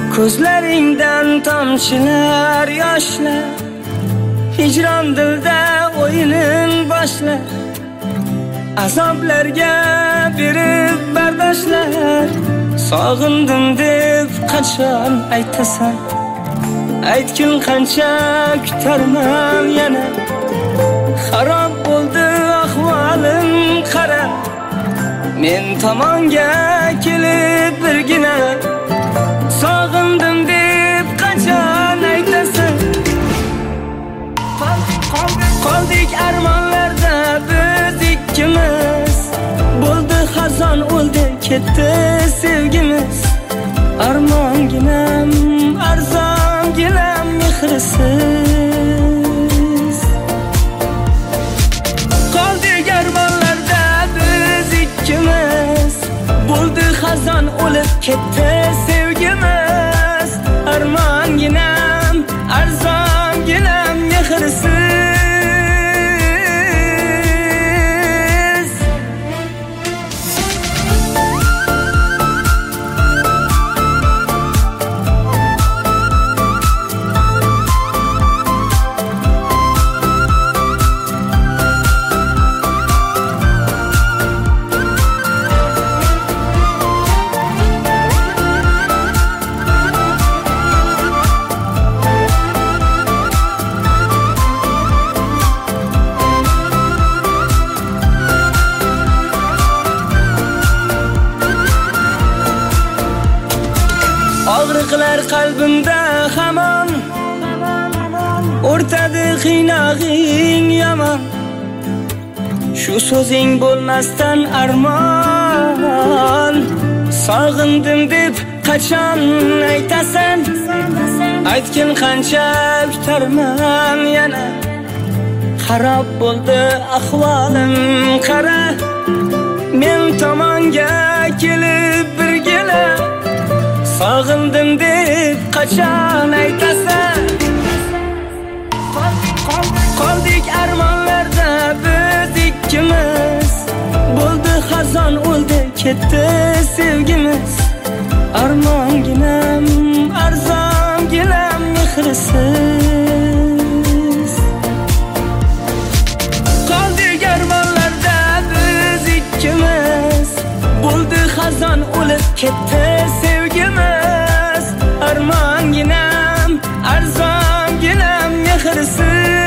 Ko'zlaringdan tomchilar yoshlar, hijron dilda o'yinin boshlar. Azoblarga berib bardoshlar, sog'indim deb qachon aytasan? Aytgin qancha kutarman yana. Xarob bo'ldi ahvolim qara, men tomonga kelib birgina. Sog'indim deb qachon aytasan? Qoldik armonlarda biz ikkimiz, bo'ldi xazon, o'ldi ketdi sevgimiz. Armonginam, arzonginam mehrisiz. Qoldik armonlarda biz ikkimiz, bo'ldi xazon, o'lib ketdi sevgimiz. Armonginam, arzonginam mehrisiz. Og'riqlar qalbimda hamon, o'rtadi qiynog'ing yomon. Shu so'zing bo'lmasdan armon, sog'indim deb qachon aytasan? Aytgin qancha kutarman yana. Xarob bo'ldi ahvolim qara, men tomonga kelib birgina. Sog'indim deb qachon aytasan? Qoldik armonlarda biz ikkimiz, bo'ldi xazon, o'ldi ketdi sevgimiz. Armonginam, arzonginam mehrisiz. Qoldik armonlarda biz ikkimiz, bo'ldi xazon, o'lib ketdi sevgimiz. Armonginam, arzonginam mehrisiz.